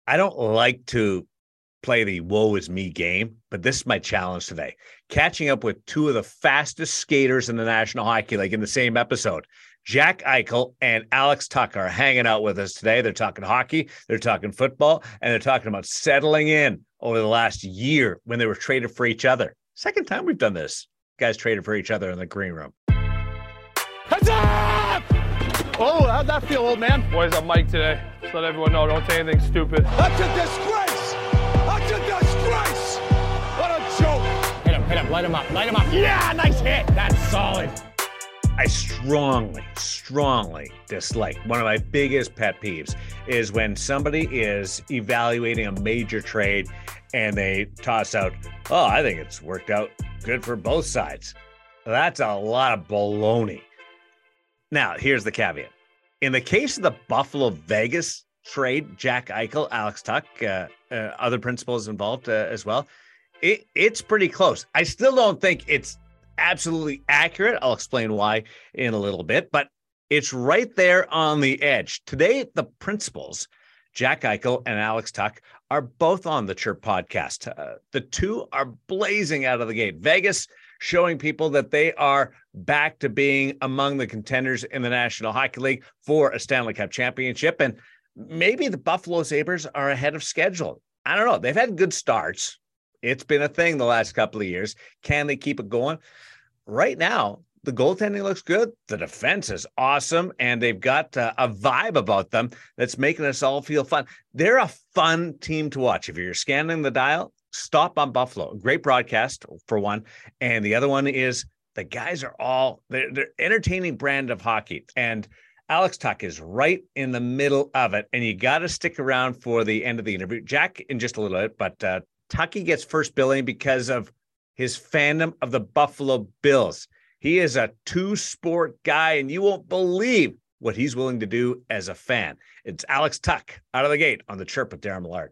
I don't like to play the woe is me game, but this is my challenge today. Catching up with two of the fastest skaters in the National Hockey League in the same episode. Jack Eichel and Alex Tuch are hanging out with us today. They're talking hockey, they're talking football, and they're talking about settling in over the last year when they were traded for each other. Second time we've done this. Guys traded for each other in the green room. Heads up! Oh, how'd that feel, old man? Boys, I'm Mike today. Just let everyone know, don't say anything stupid. That's a disgrace! That's a disgrace! What a joke! Hit him, light him up. Yeah, nice hit. That's solid. I strongly dislike. One of my biggest pet peeves is when somebody is evaluating a major trade and they toss out, oh, I think it's worked out good for both sides. That's a lot of baloney. Now, here's the caveat. In the case of the Buffalo Vegas trade, Jack Eichel, Alex Tuch, other principals involved as well, it's pretty close. I still don't think it's absolutely accurate. I'll explain why in a little bit, but it's right there on the edge. Today, the principals, Jack Eichel and Alex Tuch, are both on the Chirp podcast. The two are blazing out of the gate. Vegas showing people that they are back to being among the contenders in the National Hockey League for a Stanley Cup championship. And maybe the Buffalo Sabres are ahead of schedule. I don't know. They've had good starts. It's been a thing the last couple of years. Can they keep it going? Right now, the goaltending looks good. The defense is awesome. And they've got a vibe about them that's making us all feel fun. They're a fun team to watch. If you're scanning the dial, stop on Buffalo. Great broadcast, for one. And the other one is the guys are they're entertaining brand of hockey. And Alex Tuch is right in the middle of it. And you got to stick around for the end of the interview. Jack in just a little bit, but Tucky gets first billing because of his fandom of the Buffalo Bills. He is a two-sport guy, and you won't believe what he's willing to do as a fan. It's Alex Tuch out of the gate on the Chirp with Darren Millard.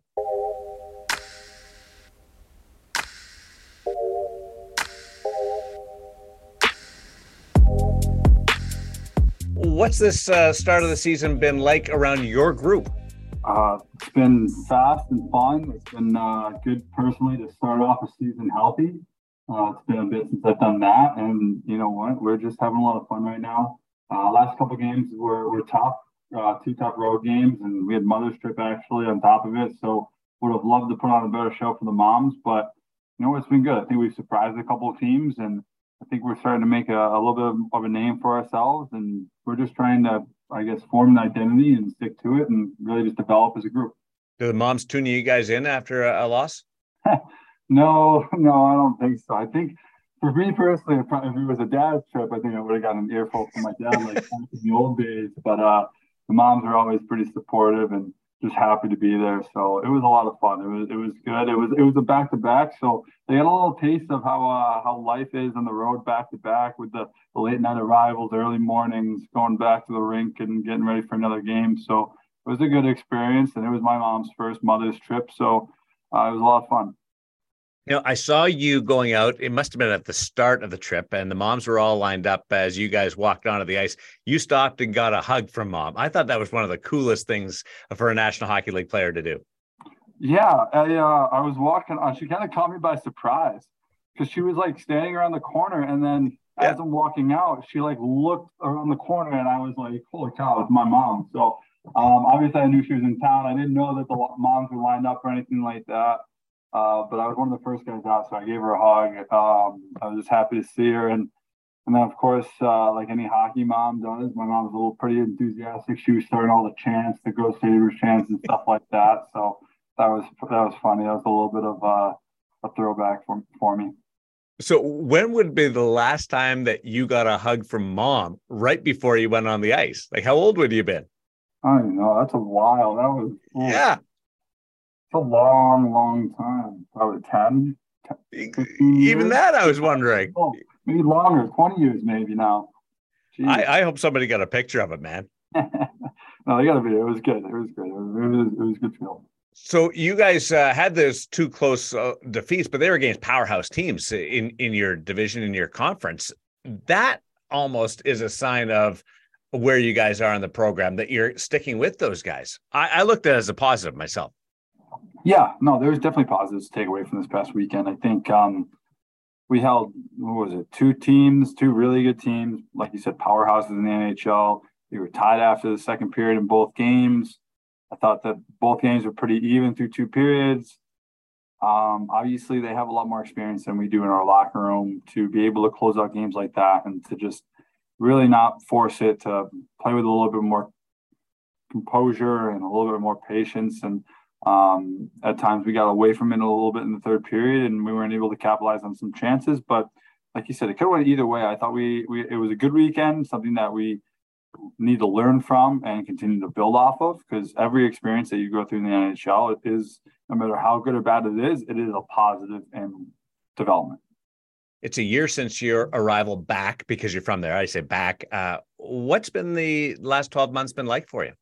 What's this start of the season been like around your group? It's been fast and fun. It's been good personally to start off a season healthy. It's been a bit since I've done that, and you know what? We're just having a lot of fun right now. Last couple games were tough, two tough road games, and we had Mother's Trip actually on top of it. So would have loved to put on a better show for the moms, but you know it's been good. I think we've surprised a couple of teams, and I think we're starting to make a little bit of a name for ourselves, and we're just trying to, I guess, form an identity and stick to it and really just develop as a group. Do the moms tune you guys in after a loss? No, I don't think so. I think for me personally, if it was a dad's trip, I think I would have gotten an earful from my dad like in the old days. But the moms are always pretty supportive and just happy to be there. So it was a lot of fun. It was good. It was a back-to-back. So they had a little taste of how life is on the road back-to-back with the late night arrivals, early mornings, going back to the rink and getting ready for another game. So it was a good experience, and it was my mom's first mother's trip. So it was a lot of fun. You know, I saw you going out. It must have been at the start of the trip, and the moms were all lined up as you guys walked onto the ice. You stopped and got a hug from mom. I thought that was one of the coolest things for a National Hockey League player to do. Yeah, I was walking on. She kind of caught me by surprise because she was like standing around the corner, and then as I'm walking out, she like looked around the corner, and I was like, "Holy cow, it's my mom!" So obviously, I knew she was in town. I didn't know that the moms were lined up or anything like that. But I was one of the first guys out, so I gave her a hug. I was just happy to see her. And then, of course, like any hockey mom does, my mom was a little pretty enthusiastic. She was starting all the chants, the Go Sabres chants and stuff like that. So that was funny. That was a little bit of a throwback for me. So when would be the last time that you got a hug from mom right before you went on the ice? Like, how old would you have been? I don't know. That's a while. That was yeah. It's a long time. Probably 10. Even that, I was wondering. Oh, maybe longer, 20 years maybe now. I hope somebody got a picture of it, man. No, they got a video. It was good. It was good. It was good feel. So you guys had those two close defeats, but they were against powerhouse teams in your division, in your conference. That almost is a sign of where you guys are in the program, that you're sticking with those guys. I looked at it as a positive myself. Yeah, no, there's definitely positives to take away from this past weekend. I think we held, what was it, two teams, two really good teams, like you said, powerhouses in the NHL. We were tied after the second period in both games. I thought that both games were pretty even through two periods. Obviously, they have a lot more experience than we do in our locker room to be able to close out games like that and to just really not force it, to play with a little bit more composure and a little bit more patience. And at times we got away from it a little bit in the third period and we weren't able to capitalize on some chances. But like you said, it could have went either way. I thought it was a good weekend, something that we need to learn from and continue to build off of, because every experience that you go through in the NHL is, no matter how good or bad it is a positive and development. It's a year since your arrival back, because you're from there. I say back. What's been the last 12 months been like for you?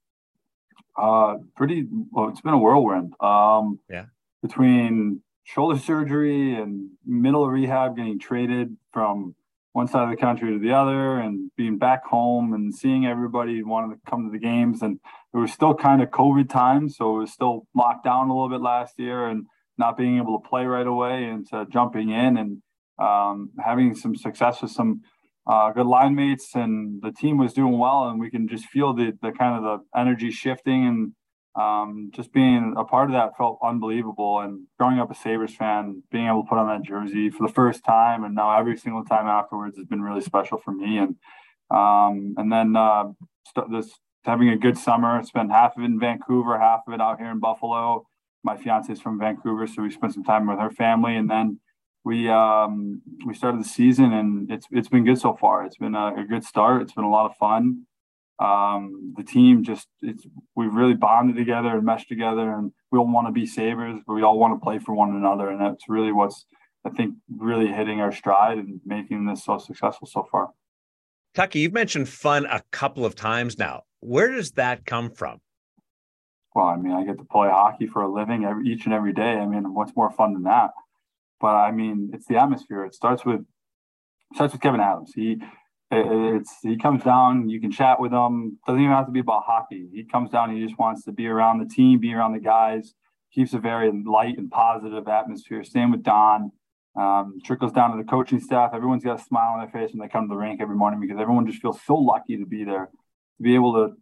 Pretty well. It's been a whirlwind. Yeah. Between shoulder surgery and middle of rehab, getting traded from one side of the country to the other, and being back home and seeing everybody wanting to come to the games. And it was still kind of COVID time, so it was still locked down a little bit last year, and not being able to play right away into jumping in and having some success with some good line mates, and the team was doing well, and we can just feel the kind of the energy shifting, and just being a part of that felt unbelievable. And growing up a Sabres fan, being able to put on that jersey for the first time, and now every single time afterwards, has been really special for me. And then this having a good summer. Spent half of it in Vancouver, half of it out here in Buffalo. My fiance is from Vancouver, so we spent some time with her family, and then we started the season, and it's been good so far. It's been a good start. It's been a lot of fun. The team we've really bonded together and meshed together, and we all want to be Sabres, but we all want to play for one another. And that's really what's, I think, really hitting our stride and making this so successful so far. Tucky, you've mentioned fun a couple of times now. Where does that come from? Well, I mean, I get to play hockey for a living each and every day. I mean, what's more fun than that? But I mean, it's the atmosphere. It starts with Kevin Adams. He comes down. You can chat with him. Doesn't even have to be about hockey. He comes down. He just wants to be around the team, be around the guys. Keeps a very light and positive atmosphere. Same with Don. Trickles down to the coaching staff. Everyone's got a smile on their face when they come to the rink every morning, because everyone just feels so lucky to be there, to be able to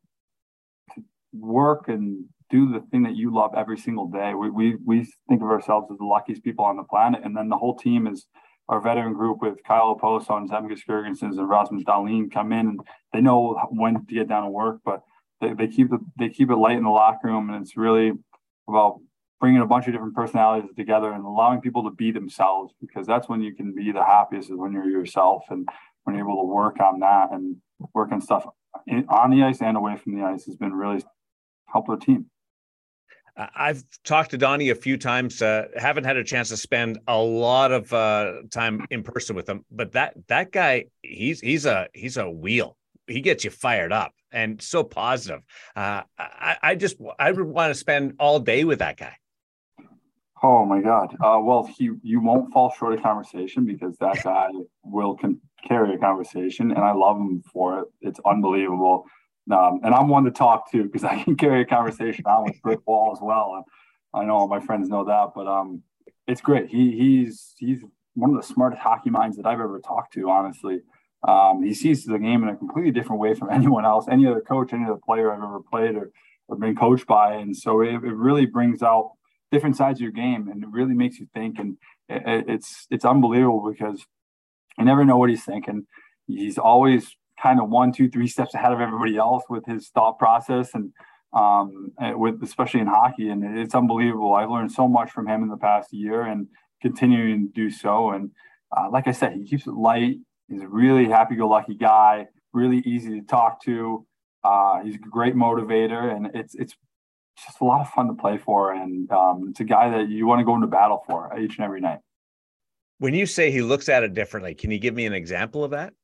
work and do the thing that you love every single day. We think of ourselves as the luckiest people on the planet. And then the whole team is our veteran group with Kyle Oposo and Zemgus Girgensons and Rasmus Dahlin come in, and they know when to get down and work, but they keep it light in the locker room. And it's really about bringing a bunch of different personalities together and allowing people to be themselves, because that's when you can be the happiest, is when you're yourself, and when you're able to work on that and work on stuff on the ice and away from the ice has been really helped our team. I've talked to Donnie a few times. Haven't had a chance to spend a lot of time in person with him, but that guy, he's a wheel. He gets you fired up and so positive. I would want to spend all day with that guy. Oh my God. Well, you won't fall short of conversation, because that guy will carry a conversation, and I love him for it. It's unbelievable. And I'm one to talk to, because I can carry a conversation on with brick wall as well. And I know all my friends know that, but it's great. He's one of the smartest hockey minds that I've ever talked to, honestly. He sees the game in a completely different way from anyone else, any other coach, any other player I've ever played or been coached by. And so it really brings out different sides of your game, and it really makes you think. And it's unbelievable, because you never know what he's thinking. He's always kind of 1, 2, 3 steps ahead of everybody else with his thought process, and with, especially in hockey. And it's unbelievable. I've learned so much from him in the past year, and continuing to do so. And like I said, he keeps it light. He's a really happy-go-lucky guy, really easy to talk to. He's a great motivator, and it's just a lot of fun to play for. And it's a guy that you want to go into battle for each and every night. When you say he looks at it differently, can you give me an example of that?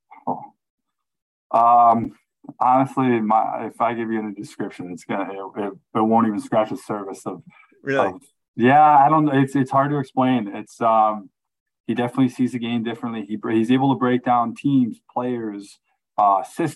Honestly, if I give you a description, it won't even scratch the surface of. Really? Yeah, I don't know. It's hard to explain. It's he definitely sees the game differently. He's able to break down teams, players,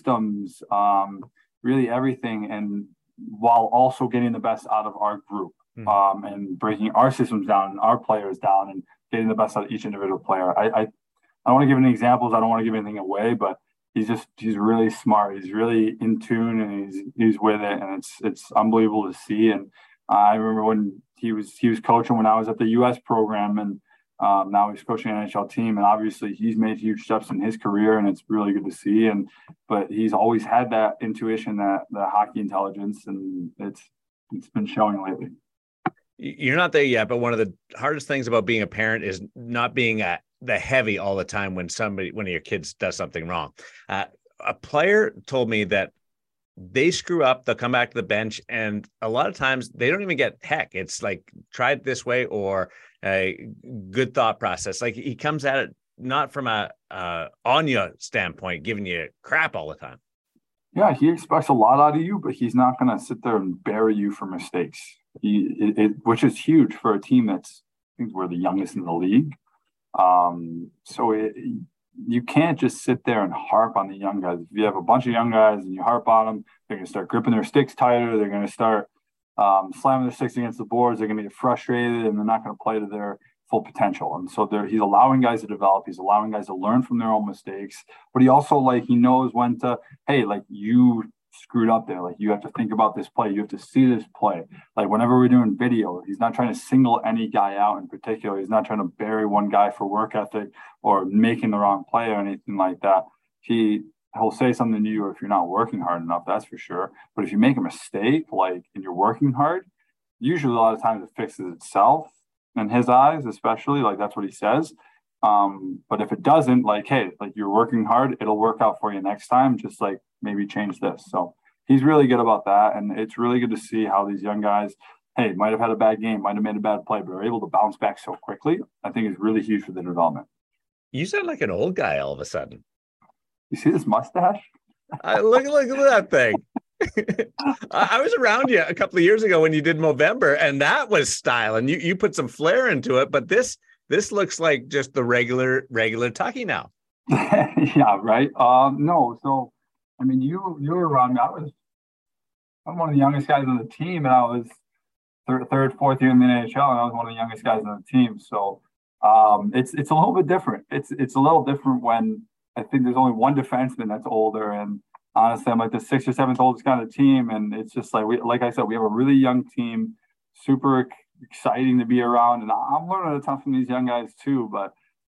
systems, really everything, and while also getting the best out of our group. and breaking our systems down and our players down and getting the best out of each individual player. I don't want to give any examples. I don't want to give anything away, but he's really smart. He's really in tune, and he's with it, and it's unbelievable to see. And I remember when he was coaching when I was at the U.S. program, and now he's coaching an NHL team, and obviously he's made huge steps in his career, and it's really good to see. But he's always had that intuition, that hockey intelligence, and it's been showing lately. You're not there yet, but one of the hardest things about being a parent is not being the heavy all the time when one of your kids does something wrong. A player told me that they screw up, they'll come back to the bench, and a lot of times they don't even get heck. It's like, try it this way, or a good thought process. Like, he comes at it not from a Anya standpoint, giving you crap all the time. Yeah, he expects a lot out of you, but he's not going to sit there and bury you for mistakes. Which is huge for a team I think we're the youngest in the league. You can't just sit there and harp on the young guys. If you have a bunch of young guys and you harp on them, they're going to start gripping their sticks tighter. They're going to start slamming their sticks against the boards. They're going to get frustrated, and they're not going to play to their full potential. And so he's allowing guys to develop. He's allowing guys to learn from their own mistakes. But he also, he knows when to, hey, you screwed up there. You have to think about this play. You have to see this play. Whenever we're doing video, he's not trying to single any guy out in particular. He's not trying to bury one guy for work ethic or making the wrong play or anything like that. He'll say something to you if you're not working hard enough, that's for sure. But if you make a mistake, and you're working hard, usually a lot of times it fixes itself in his eyes, especially. That's what he says. But if it doesn't, hey, you're working hard, it'll work out for you next time. Just maybe change this. So he's really good about that. And it's really good to see how these young guys, hey, might have had a bad game, might have made a bad play, but are able to bounce back so quickly. I think is really huge for the development. You sound like an old guy all of a sudden. You see this mustache? Look at that thing. I was around you a couple of years ago when you did Movember, and that was style, and you put some flair into it, but this looks like just the regular Tucky now. Yeah, right. No, so I mean, you were around me. I'm one of the youngest guys on the team, and I was third, fourth year in the NHL, and I was one of the youngest guys on the team. So it's a little bit different. It's a little different when I think there's only one defenseman that's older, and honestly, I'm the sixth or seventh oldest guy on the team, and it's just like I said, we have a really young team, super exciting to be around, and I'm learning a ton from these young guys too. But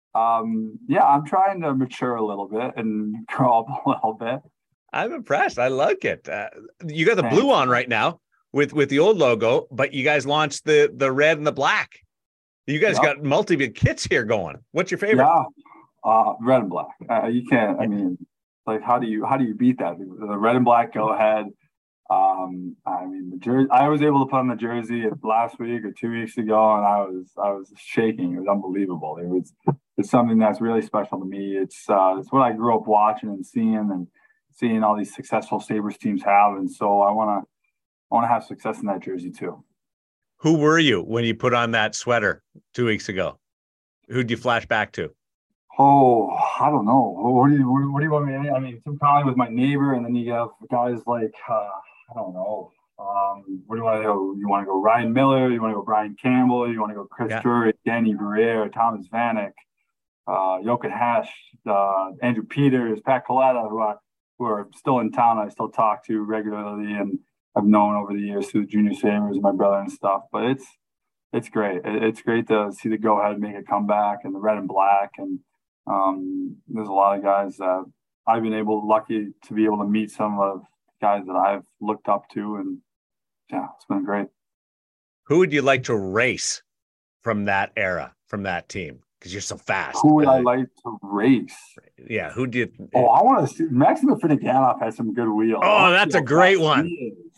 I'm trying to mature a little bit and grow up a little bit. I'm impressed. I like it. You got the blue on right now with the old logo, but you guys launched the red and the black. You guys got multiple kits here going. What's your favorite? Yeah, red and black. You can't. I mean, how do you beat that? The red and black go ahead. I mean, the jersey. I was able to put on the jersey last week or 2 weeks ago, and I was shaking. It was unbelievable. It's something that's really special to me. It's what I grew up watching and seeing all these successful Sabres teams have, and so I want to have success in that jersey too. Who were you when you put on that sweater 2 weeks ago? Who'd you flash back to? Oh, I don't know. What do you want me to? I mean, Tim Connolly was my neighbor, and then you have guys like I don't know. What do you want to go? You want to go Ryan Miller? You want to go Brian Campbell? You want to go Chris Drury, Danny Briere, Thomas Vanek, Jochen Hash, Andrew Peters, Pat Coletta, who are still in town. I still talk to regularly, and I've known over the years through the Junior Sabres, my brother and stuff. But it's great. It's great to see the Go Ahead make a comeback and the red and black. And there's a lot of guys that I've been lucky to be able to meet some of the guys that I've looked up to. And yeah, it's been great. Who would you like to race from that era, from that team? Because you're so fast. Who would I like to race? Yeah, who did? Oh, I want to see. Maxim Afinogenov has some good wheels. Oh, that's a great one.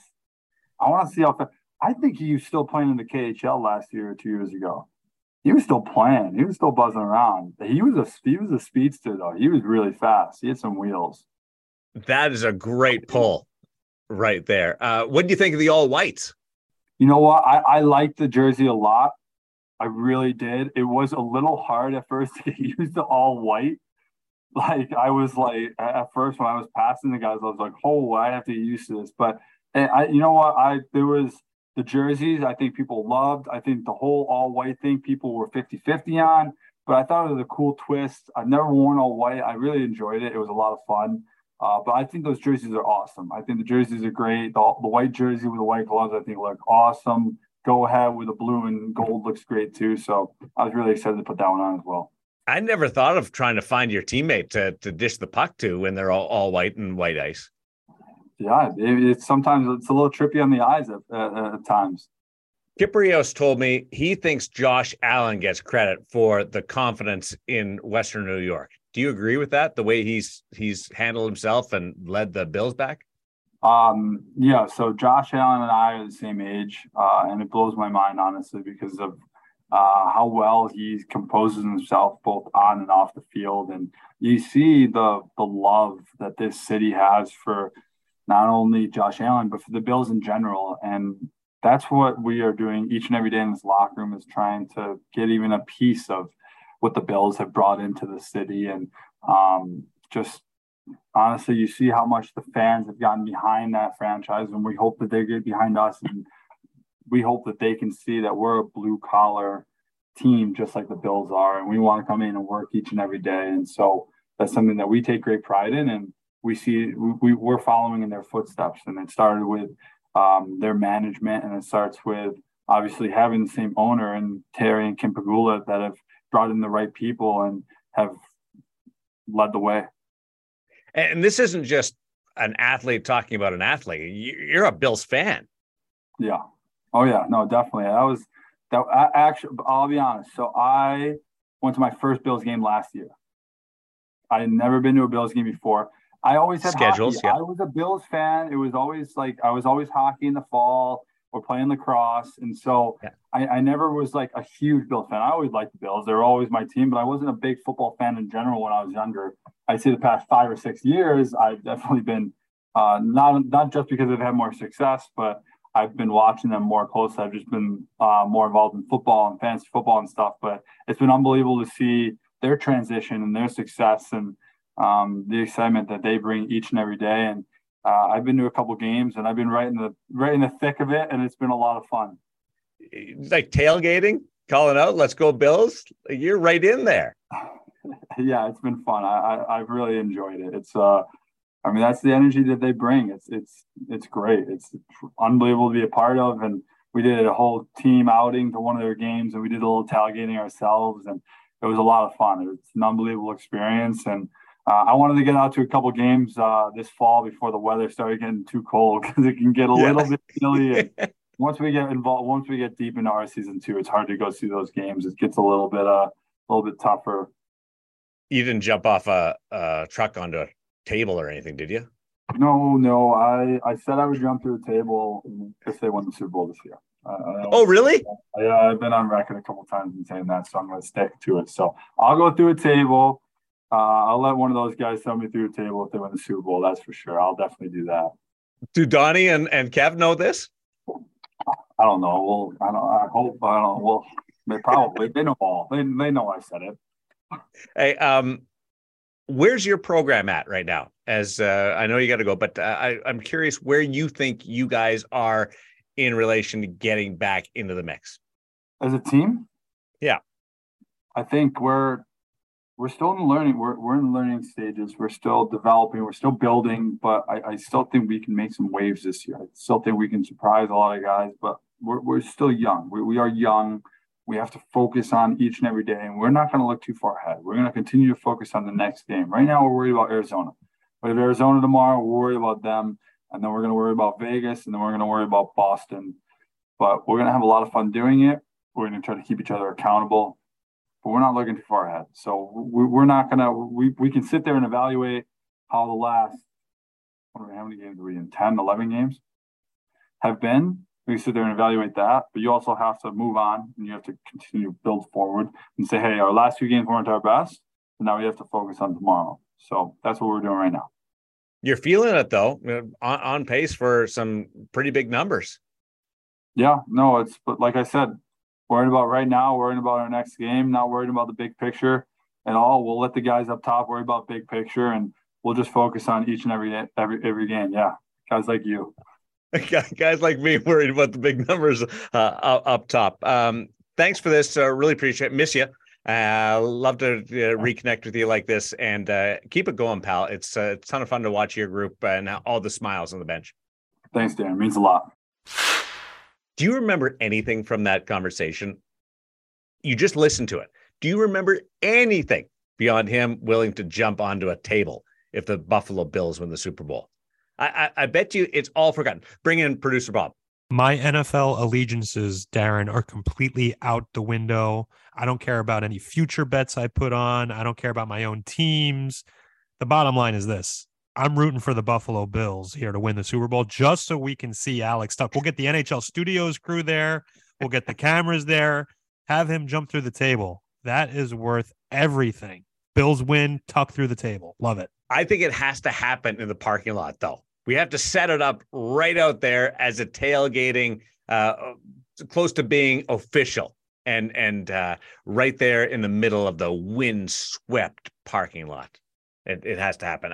I want to see how fast. I think he was still playing in the KHL last year or 2 years ago. He was still playing. He was still buzzing around. He was a speedster though. He was really fast. He had some wheels. That is a great pull right there. What do you think of the all whites? You know what? I liked the jersey a lot. I really did. It was a little hard at first to use the all white. I was at first when I was passing the guys, I was like, oh, I have to get used to this. But you know what? There The jerseys, I think people loved. I think the whole all white thing, people were 50-50 on. But I thought it was a cool twist. I've never worn all white. I really enjoyed it. It was a lot of fun. But I think those jerseys are awesome. I think the jerseys are great. The white jersey with the white gloves, I think, look awesome. Go ahead with the blue and gold looks great too. So I was really excited to put that one on as well. I never thought of trying to find your teammate to dish the puck to when they're all white and white ice. Yeah, it's sometimes it's a little trippy on the eyes at times. Kip Rios told me he thinks Josh Allen gets credit for the confidence in Western New York. Do you agree with that? The way he's handled himself and led the Bills back? Yeah. So Josh Allen and I are the same age, and it blows my mind, honestly, because of how well he composes himself both on and off the field. And you see the love that this city has for not only Josh Allen, but for the Bills in general. And that's what we are doing each and every day in this locker room, is trying to get even a piece of what the Bills have brought into the city. And just honestly, you see how much the fans have gotten behind that franchise, and we hope that they get behind us, and we hope that they can see that we're a blue collar team just like the Bills are, and we want to come in and work each and every day. And so that's something that we take great pride in, and we see we're following in their footsteps. And it started with their management, and it starts with obviously having the same owner and Terry and Kim Pegula that have brought in the right people and have led the way. And this isn't just an athlete talking about an athlete. You're a Bills fan. Yeah. Oh yeah. No, definitely. Actually, I'll be honest. So I went to my first Bills game last year. I had never been to a Bills game before. I always had schedules. Hockey. Yeah. I was a Bills fan. It was always like I was always hockey in the fall or playing lacrosse, and so yeah. I never was like a huge Bills fan. I always liked the Bills; they were always my team, but I wasn't a big football fan in general when I was younger. I'd say the past 5 or 6 years, I've definitely been not just because they've had more success, but I've been watching them more closely. I've just been more involved in football and fantasy football and stuff. But it's been unbelievable to see their transition and their success and the excitement that they bring each and every day. And I've been to a couple games, and I've been right in the thick of it, and it's been a lot of fun. Like tailgating, calling out, "Let's go Bills!" You're right in there. Yeah, it's been fun. I've really enjoyed it. It's I mean, that's the energy that they bring. It's great. It's unbelievable to be a part of. And we did a whole team outing to one of their games, and we did a little tailgating ourselves, and it was a lot of fun. It's an unbelievable experience, and I wanted to get out to a couple games this fall before the weather started getting too cold, because it can get a little bit chilly. And once we get deep into our season too, it's hard to go see those games. It gets a little bit tougher. You didn't jump off a truck onto a table or anything, did you? No. I said I would jump through a table if they won the Super Bowl this year. Oh, really? I've been on record a couple times in saying that, so I'm going to stick to it. So I'll go through a table. I'll let one of those guys send me through a table if they win the Super Bowl. That's for sure. I'll definitely do that. Do Donnie and Kev know this? I don't know. I hope. I don't know. Well, they know all. They know I said it. Hey, where's your program at right now? As I know you got to go, but I'm curious where you think you guys are in relation to getting back into the mix as a team. Yeah, I think we're still in the learning. We're in the learning stages. We're still developing. We're still building. But I still think we can make some waves this year. I still think we can surprise a lot of guys. But we're still young. We are young. We have to focus on each and every day, and we're not going to look too far ahead. We're going to continue to focus on the next game. Right now, we're worried about Arizona. We have Arizona tomorrow. We're worried about them, and then we're going to worry about Vegas, and then we're going to worry about Boston. But we're going to have a lot of fun doing it. We're going to try to keep each other accountable, but we're not looking too far ahead. So we're not going to – we can sit there and evaluate how the last – how many games are we in? 10, 11 games have been. We can sit there and evaluate that, but you also have to move on, and you have to continue to build forward and say, hey, our last 2 games weren't our best, and now we have to focus on tomorrow. So that's what we're doing right now. You're feeling it, though, on pace for some pretty big numbers. Yeah, no, but like I said, worried about right now, worrying about our next game, not worried about the big picture at all. We'll let the guys up top worry about big picture, and we'll just focus on each and every game. Yeah, guys like you. Guys like me worried about the big numbers up top. Thanks for this. Really appreciate it. Miss you. Love to reconnect with you like this, and keep it going, pal. It's a ton of fun to watch your group and all the smiles on the bench. Thanks, Dan. It means a lot. Do you remember anything from that conversation? You just listened to it. Do you remember anything beyond him willing to jump onto a table if the Buffalo Bills win the Super Bowl? I bet you it's all forgotten. Bring in producer Bob. My NFL allegiances, Darren, are completely out the window. I don't care about any future bets I put on. I don't care about my own teams. The bottom line is this. I'm rooting for the Buffalo Bills here to win the Super Bowl just so we can see Alex Tuck. We'll get the NHL Studios crew there. We'll get the cameras there. Have him jump through the table. That is worth everything. Bills win, Tuck through the table. Love it. I think it has to happen in the parking lot, though. We have to set it up right out there as a tailgating, close to being official, and right there in the middle of the wind-swept parking lot. It has to happen.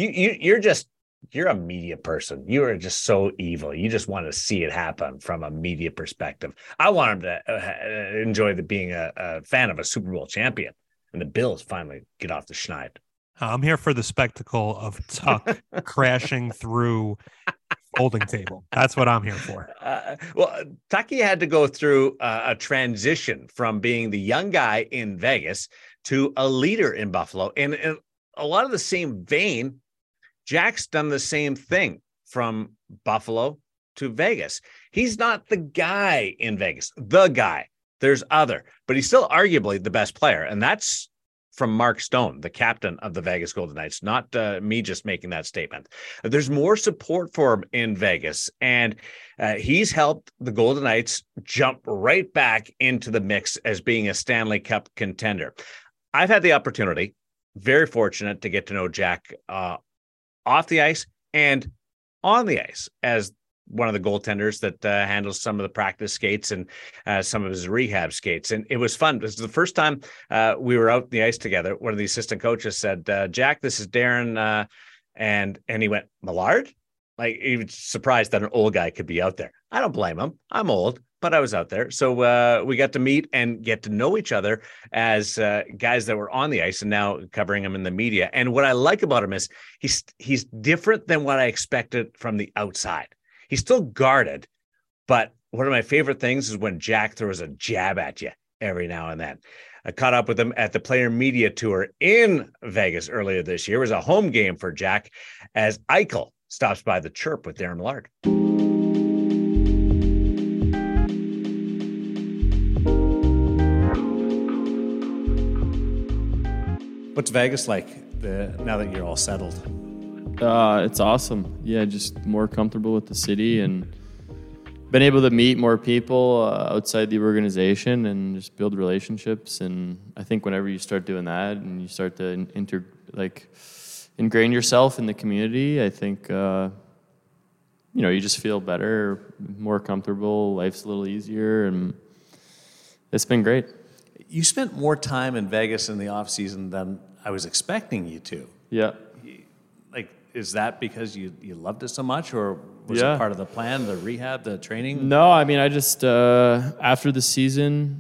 You're a media person. You are just so evil. You just want to see it happen from a media perspective. I want him to enjoy being a fan of a Super Bowl champion, and the Bills finally get off the schneid. I'm here for the spectacle of Tuck crashing through folding table. That's what I'm here for. Tucky had to go through a transition from being the young guy in Vegas to a leader in Buffalo. And in a lot of the same vein, Jack's done the same thing from Buffalo to Vegas. He's not the guy in Vegas, the guy. There's other, but he's still arguably the best player. And that's from Mark Stone, the captain of the Vegas Golden Knights, not me just making that statement. There's more support for him in Vegas, and he's helped the Golden Knights jump right back into the mix as being a Stanley Cup contender. I've had the opportunity, very fortunate, to get to know Jack off the ice and on the ice as one of the goaltenders that handles some of the practice skates and some of his rehab skates. And it was fun. This is the first time we were out on the ice together. One of the assistant coaches said, Jack, this is Darren. And he went, Millard? Like, he was surprised that an old guy could be out there. I don't blame him. I'm old, but I was out there. So we got to meet and get to know each other as guys that were on the ice and now covering him in the media. And what I like about him is he's different than what I expected from the outside. He's still guarded, but one of my favorite things is when Jack throws a jab at you every now and then. I caught up with him at the Player Media Tour in Vegas earlier this year. It was a home game for Jack as Eichel stops by the Chirp with Darren Millard. What's Vegas like now that you're all settled? It's awesome. Yeah, just more comfortable with the city and been able to meet more people outside the organization and just build relationships. And I think whenever you start doing that and you start to ingrain yourself in the community, I think you just feel better, more comfortable. Life's a little easier, and it's been great. You spent more time in Vegas in the off season than I was expecting you to. Yeah. Is that because you loved it so much, or was it part of the plan, the rehab, the training? No, I mean, I just, after the season,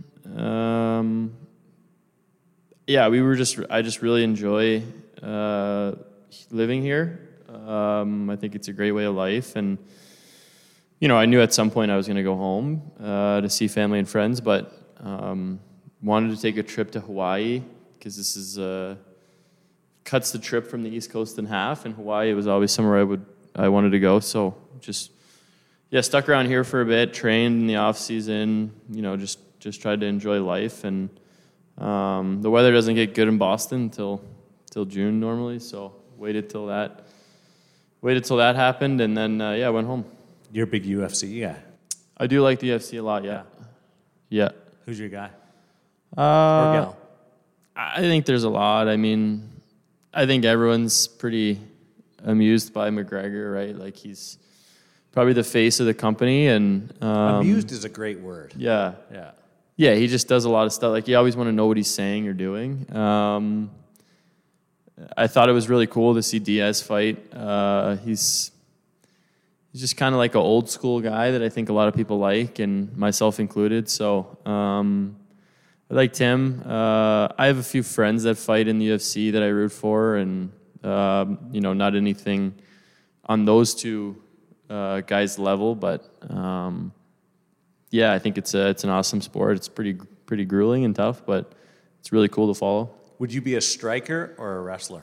I just really enjoy living here. I think it's a great way of life. And, I knew at some point I was going to go home to see family and friends, but wanted to take a trip to Hawaii because this is cuts the trip from the East Coast in half, and Hawaii was always somewhere I wanted to go. So just stuck around here for a bit, trained in the off season, just tried to enjoy life. And the weather doesn't get good in Boston till June normally, so waited till that happened, and then I went home. You're a big UFC guy. I do like the UFC a lot, yeah. Who's your guy? Or gal? I think there's a lot. I mean, I think everyone's pretty amused by McGregor, right? Like, he's probably the face of the company, and amused is a great word. Yeah, he just does a lot of stuff. Like, you always want to know what he's saying or doing. I thought it was really cool to see Diaz fight. He's he's just kind of like an old school guy that I think a lot of people like, and myself included. So I liked him. I have a few friends that fight in the UFC that I root for, and not anything on those two guys' level, but I think it's an awesome sport. It's pretty grueling and tough, but it's really cool to follow. Would you be a striker or a wrestler?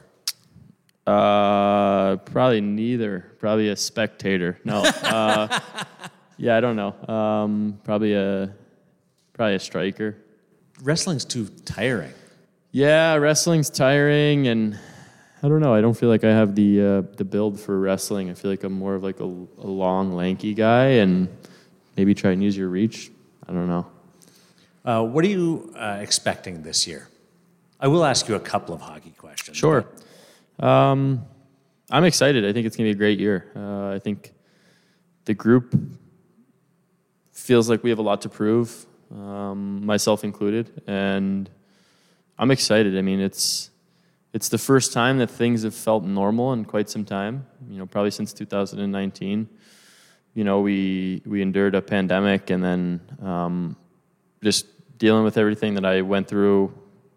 Probably neither. Probably a spectator. No. I don't know. Probably a striker. Wrestling's too tiring. Yeah, wrestling's tiring, and I don't know. I don't feel like I have the build for wrestling. I feel like I'm more of like a long, lanky guy, and maybe try and use your reach. I don't know. What are you expecting this year? I will ask you a couple of hockey questions. Sure. I'm excited. I think it's going to be a great year. I think the group feels like we have a lot to prove, myself included, and I'm excited. I mean, it's the first time that things have felt normal in quite some time, probably since 2019. We endured a pandemic, and then just dealing with everything that I went through,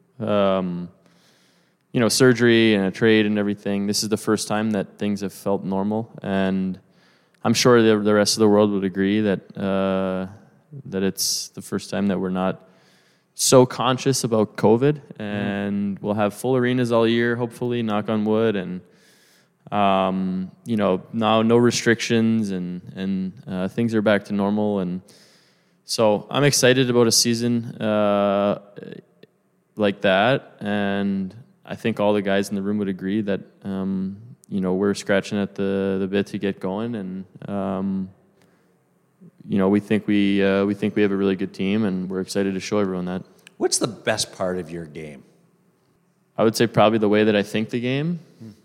surgery and a trade and everything. This is the first time that things have felt normal, and I'm sure the rest of the world would agree that it's the first time that we're not so conscious about COVID, and we'll have full arenas all year, hopefully, knock on wood, and now no restrictions, and things are back to normal, and so I'm excited about a season like that, and I think all the guys in the room would agree that we're scratching at the bit to get going, and we think we have a really good team, and we're excited to show everyone that. What's the best part of your game? I would say probably the way that I think the game.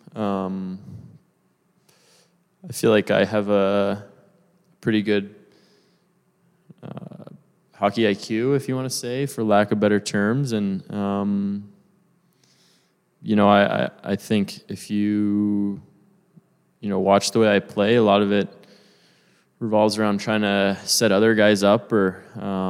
I feel like I have a pretty good hockey IQ, if you want to say, for lack of better terms, and I think if you watch the way I play, a lot of it revolves around trying to set other guys up or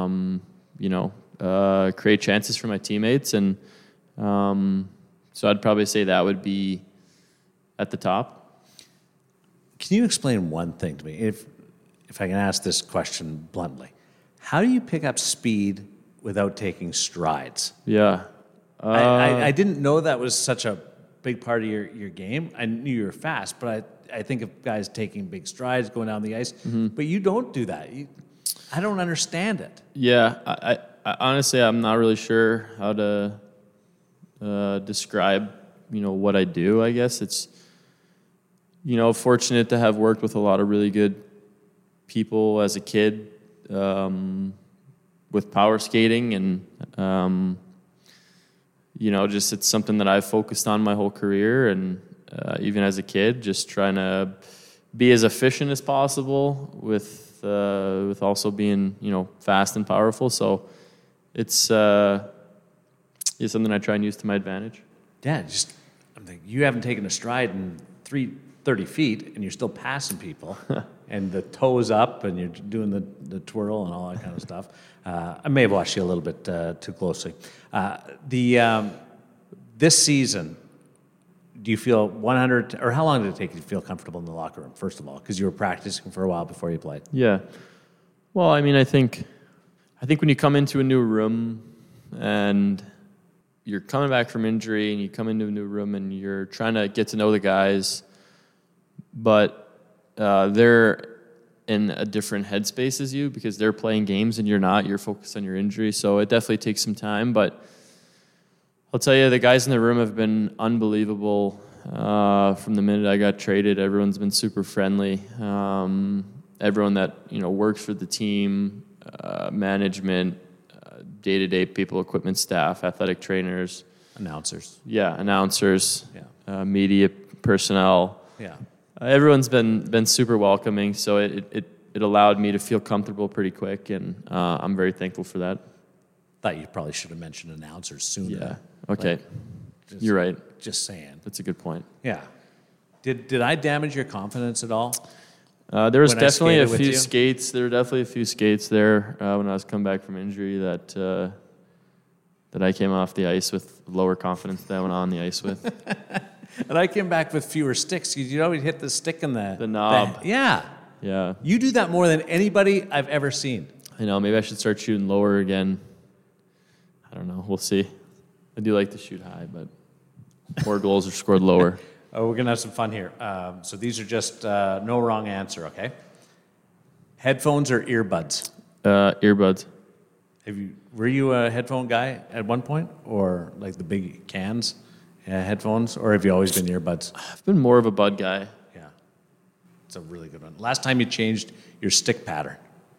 create chances for my teammates, and so I'd probably say that would be at the top. Can you explain one thing to me, if I can ask this question bluntly? How do you pick up speed without taking strides? Yeah. I didn't know that was such a big part of your game. I knew you were fast, but I think of guys taking big strides, going down the ice, but you don't do that. I don't understand it. Yeah, I honestly, I'm not really sure how to describe, what I do. I guess it's, fortunate to have worked with a lot of really good people as a kid with power skating, and just it's something that I've focused on my whole career, and even as a kid, just trying to be as efficient as possible with also being fast and powerful. So it's something I try and use to my advantage. Yeah, I'm thinking you haven't taken a stride in 30 feet, and you're still passing people, and the toes up, and you're doing the twirl and all that kind of stuff. I may have watched you a little bit too closely. This season, do you feel 100, or how long did it take you to feel comfortable in the locker room, first of all? Because you were practicing for a while before you played. Yeah. Well, I mean, I think when you come into a new room and you're coming back from injury and you come into a new room and you're trying to get to know the guys, but they're in a different headspace as you because they're playing games and you're not. You're focused on your injury. So it definitely takes some time, but I'll tell you, the guys in the room have been unbelievable from the minute I got traded. Everyone's been super friendly. Everyone that works for the team, management, day-to-day people, equipment staff, athletic trainers, announcers. Yeah, announcers. Yeah. Media personnel. Yeah. Everyone's been super welcoming. So it allowed me to feel comfortable pretty quick, and I'm very thankful for that. Thought you probably should have mentioned announcers sooner. Yeah. Okay. You're right. Just saying. That's a good point. Yeah. Did I damage your confidence at all? There was when I definitely a skated with few you? skates. There were definitely a few skates there when I was coming back from injury that I came off the ice with lower confidence than I went on the ice with. And I came back with fewer sticks. You always hit the stick in the knob. Yeah. Yeah. You do that more than anybody I've ever seen. I know. Maybe I should start shooting lower again. I don't know. We'll see. I do like to shoot high, but more goals are scored lower. Oh, we're going to have some fun here. So these are just no wrong answer, okay? Headphones or earbuds? Earbuds. Were you a headphone guy at one point? Or like the big cans headphones? Or have you always been earbuds? I've been more of a bud guy. Yeah. It's a really good one. Last time you changed your stick pattern?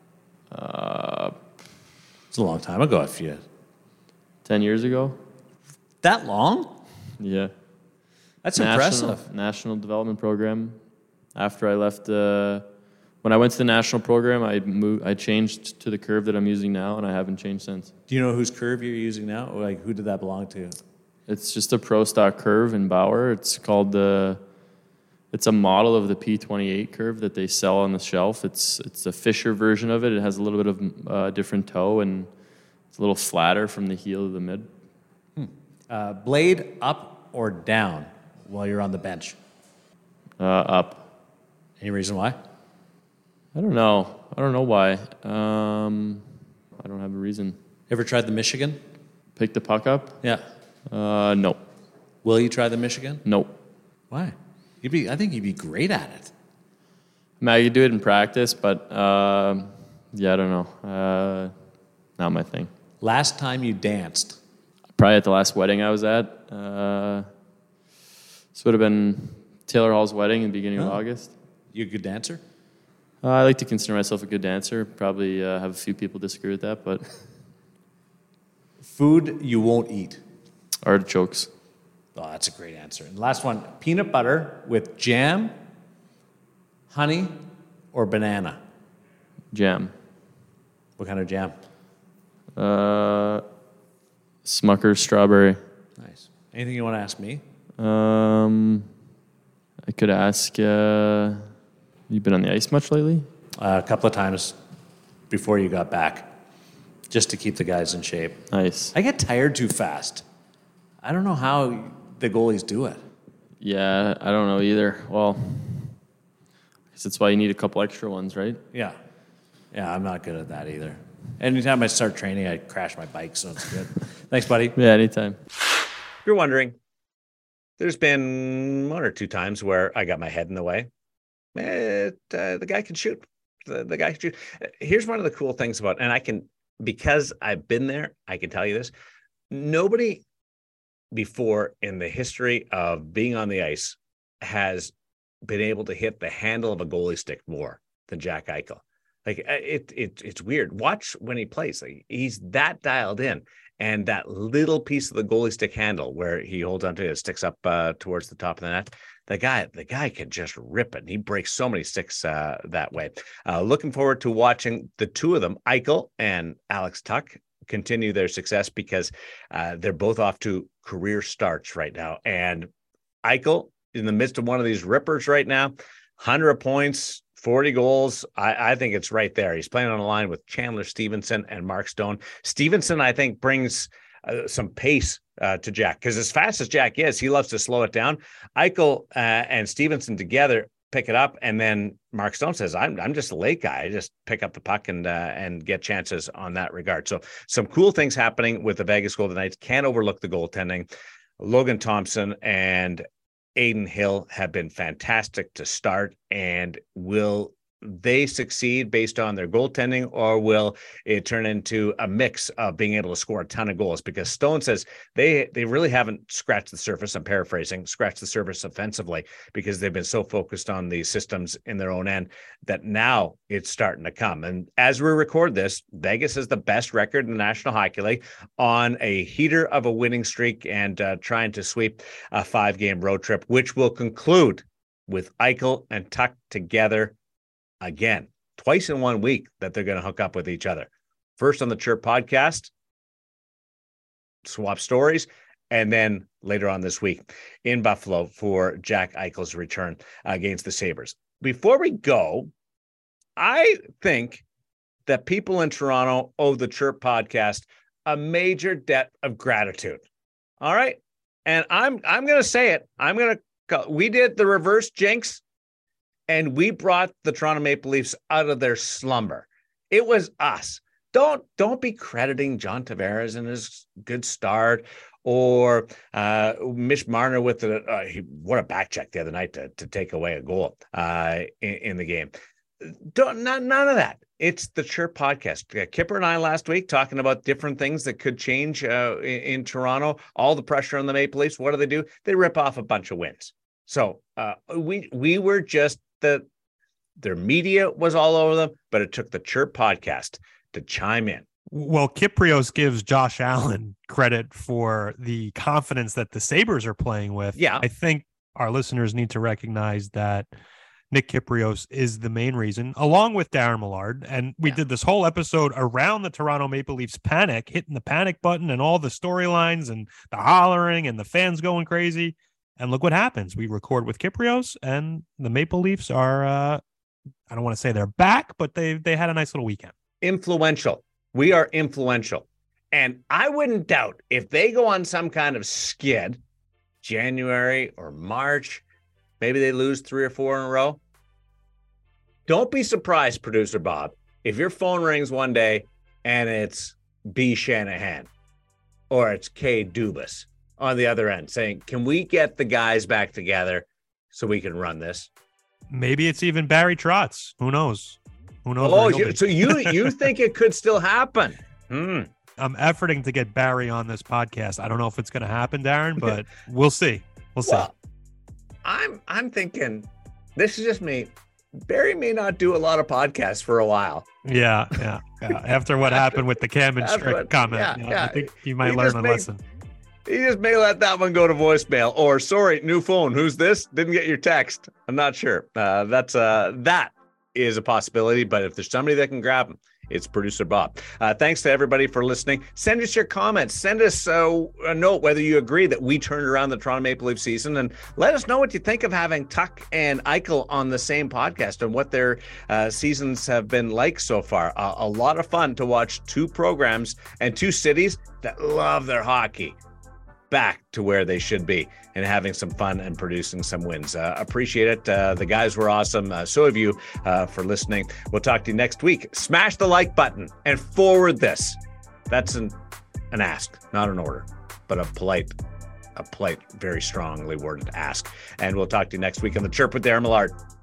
It's a long time ago. 10 years ago. That long? Yeah. That's impressive. National development program. After I left, when I went to the national program, I changed to the curve that I'm using now, and I haven't changed since. Do you know whose curve you're using now? Or like, who did that belong to? It's just a pro stock curve in Bauer. It's called it's a model of the P28 curve that they sell on the shelf. It's a Fisher version of it. It has a little bit of different toe, and it's a little flatter from the heel to the mid. Blade up or down while you're on the bench? Up. Any reason why? I don't know. I don't know why. I don't have a reason. Ever tried the Michigan? Pick the puck up? Yeah. No. Will you try the Michigan? No. Why? I think you'd be great at it. I mean, I could do it in practice, but yeah, I don't know. Not my thing. Last time you danced? Probably at the last wedding I was at. This would have been Taylor Hall's wedding in the beginning of August. You a good dancer? I like to consider myself a good dancer. Probably have a few people disagree with that, but Food you won't eat? artichokes. Oh, that's a great answer. And last one, peanut butter with jam, honey, or banana? Jam. What kind of jam? Smucker's strawberry. Nice. Anything you want to ask me? I could ask, you been on the ice much lately? A couple of times before you got back, just to keep the guys in shape. Nice. I get tired too fast. I don't know how the goalies do it. Yeah, I don't know either. Well, I guess that's why you need a couple extra ones, right? Yeah. Yeah, I'm not good at that either. Anytime I start training, I crash my bike, so it's good. Thanks, buddy. Yeah, anytime. If you're wondering, there's been one or two times where I got my head in the way. The guy can shoot. The guy can shoot. Here's one of the cool things about, and because I've been there, I can tell you this. Nobody before in the history of being on the ice has been able to hit the handle of a goalie stick more than Jack Eichel. Like it's weird. Watch when he plays. Like, he's that dialed in, and that little piece of the goalie stick handle where he holds onto it, sticks up towards the top of the net. The guy can just rip it. And he breaks so many sticks that way. Looking forward to watching the two of them, Eichel and Alex Tuch, continue their success because they're both off to career starts right now. And Eichel, in the midst of one of these rippers right now, 100 points, 40 goals. I think it's right there. He's playing on a line with Chandler Stevenson and Mark Stone. Stevenson, I think, brings some pace to Jack, because as fast as Jack is, he loves to slow it down. Eichel and Stevenson together pick it up, and then Mark Stone says, I'm just a late guy. I just pick up the puck and get chances on that regard. So some cool things happening with the Vegas Golden Knights. Can't overlook the goaltending. Logan Thompson and Aiden Hill have been fantastic to start, and will they succeed based on their goaltending, or will it turn into a mix of being able to score a ton of goals? Because Stone says they really haven't scratched the surface. I'm paraphrasing, scratched the surface offensively, because they've been so focused on the systems in their own end that now it's starting to come. And as we record this, Vegas is the best record in the National Hockey League, on a heater of a winning streak, and trying to sweep a 5-game road trip, which will conclude with Eichel and Tuch together again, twice in 1 week that they're going to hook up with each other. First on the Chirp podcast, swap stories, and then later on this week in Buffalo for Jack Eichel's return against the Sabres. Before we go, I think that people in Toronto owe the Chirp podcast a major debt of gratitude. All right. And I'm going to say it. We did the reverse jinx, and we brought the Toronto Maple Leafs out of their slumber. It was us. Don't be crediting John Tavares and his good start, or Mitch Marner with what a back check the other night to take away a goal in the game. None of that. It's the Chirp podcast. Kipper and I last week talking about different things that could change in Toronto. All the pressure on the Maple Leafs. What do? They rip off a bunch of wins. So we were just their media was all over them, but it took the Chirp podcast to chime in. Well, Kyprios gives Josh Allen credit for the confidence that the Sabres are playing with. Yeah. I think our listeners need to recognize that Nick Kyprios is the main reason, along with Darren Millard. And we did this whole episode around the Toronto Maple Leafs panic, hitting the panic button and all the storylines and the hollering and the fans going crazy. And look what happens. We record with Kyprios, and the Maple Leafs are, I don't want to say they're back, but they had a nice little weekend. Influential. We are influential. And I wouldn't doubt if they go on some kind of skid, January or March, maybe they lose 3 or 4 in a row. Don't be surprised, producer Bob, if your phone rings one day and it's B. Shanahan or it's K. Dubas on the other end saying, can we get the guys back together so we can run this? Maybe it's even Barry Trotz. Who knows? Who knows? Oh, so you think it could still happen? I'm efforting to get Barry on this podcast. I don't know if it's going to happen, Darren, but we'll see. We'll see. I'm thinking, this is just me. Barry may not do a lot of podcasts for a while. Yeah. After what happened with the Cam and Strick comment, I think he might learn a lesson. He just may let that one go to voicemail, or sorry, new phone. Who's this? Didn't get your text. I'm not sure. That is a possibility, but if there's somebody that can grab him, it's producer Bob. Thanks to everybody for listening. Send us your comments. Send us a note whether you agree that we turned around the Toronto Maple Leaf season, and let us know what you think of having Tuck and Eichel on the same podcast and what their seasons have been like so far. A lot of fun to watch 2 programs and 2 cities that love their hockey back to where they should be and having some fun and producing some wins. Appreciate it. The guys were awesome. So have you for listening. We'll talk to you next week. Smash the like button and forward this. That's an ask, not an order, but a polite, very strongly worded ask. And we'll talk to you next week on The Chirp with Darren Millard.